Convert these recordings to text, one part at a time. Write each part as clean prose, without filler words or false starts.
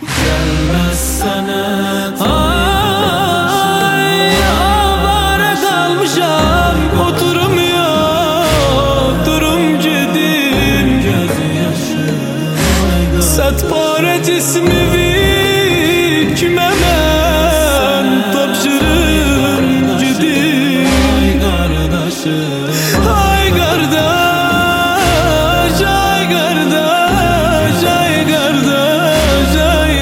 Gelmezsene ay avare kalmışam, oturum yok, durum ciddim. Sat pare cismi kime ben tapşırım ciddim. Ay kardeş, ay kardeş, ay kardeş, ay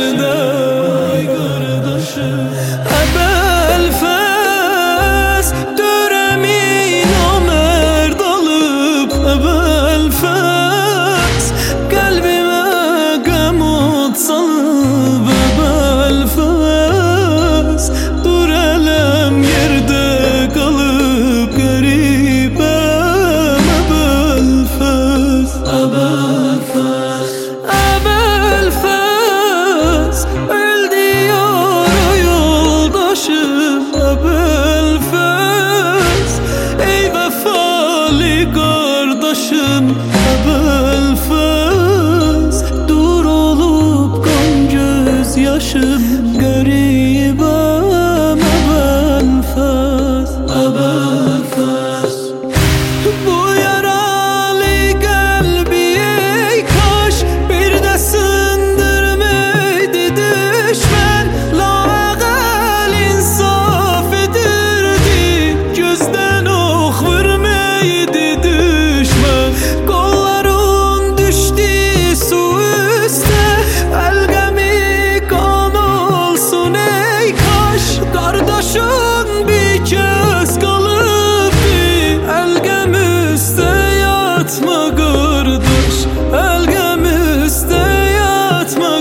kardeş. Ebel fes döremin amerd alıp, ebel fes kalbime gamut salıp, ebel fes dur elem yerde kalıp garibem, ebel fes, ebel fes, ebel fes öldü yar o yoldaşım, ebel fes ey vefalı kardeşim, ebel fes dur olup kan göz yaşım garibem, ebel fes, ebel fes. Bu yaralı kalbi ey kaş bir de sındırmaydı düşman, lağal insaf edirdi, gözden ok vermeydi düşman. Kolların düştü su üste, elgemi kan olsun ey kaş. Kardeşin bir kez kalıptı, elgem üste yatma kardeş, elgem üste yatma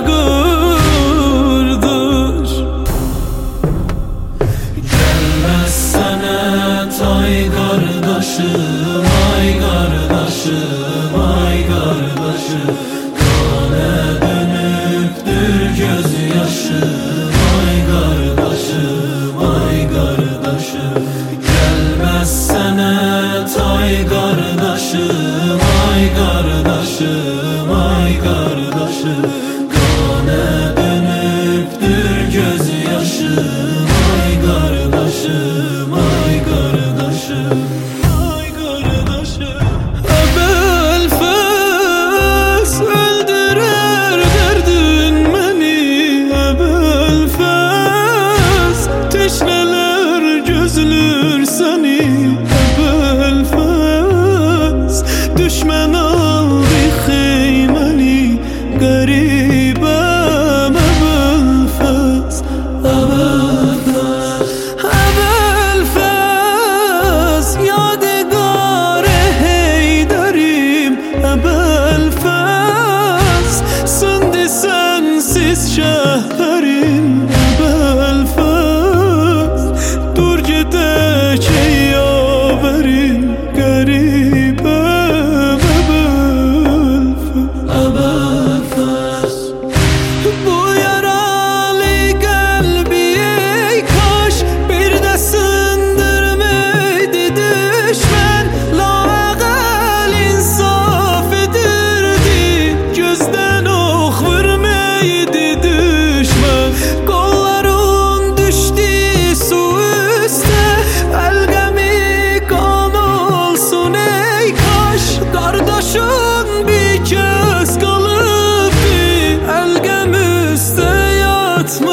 kardeş. Gelmezsene tay kardeşim, ay kardeşim, ay kardeşim. Kane dönüktür gözyaşım, ay kardeşim, ay kardeşim. Gelmezsene tay kardeşim, ay kardeşim, ay kardeşim. Kane dönüktür gözyaşım, ay kardeşim, ay kardeşim, ay kardeşim. Ebel fes öldürer derdin beni, ebel fes teşneler gözlür seni, ebel fes düşman aldı heymeni garibem, ebel fes, ebel fes, ebel fes yadigar heyderim, ebel fes söndü sensiz şehrim, ebel fes dur gidek ey yaverim garibem, ebel fes, ebel fes. Bu yaralı kalbi ey kaş bir de sındırmaydı düşman, lağal insaf edirdi, gözden ok vermeydi düşman. Kolların düştü su üste, elgemi kan olsun ey kaş. Kardeşin bir kez kalıptı, elgem üste yatma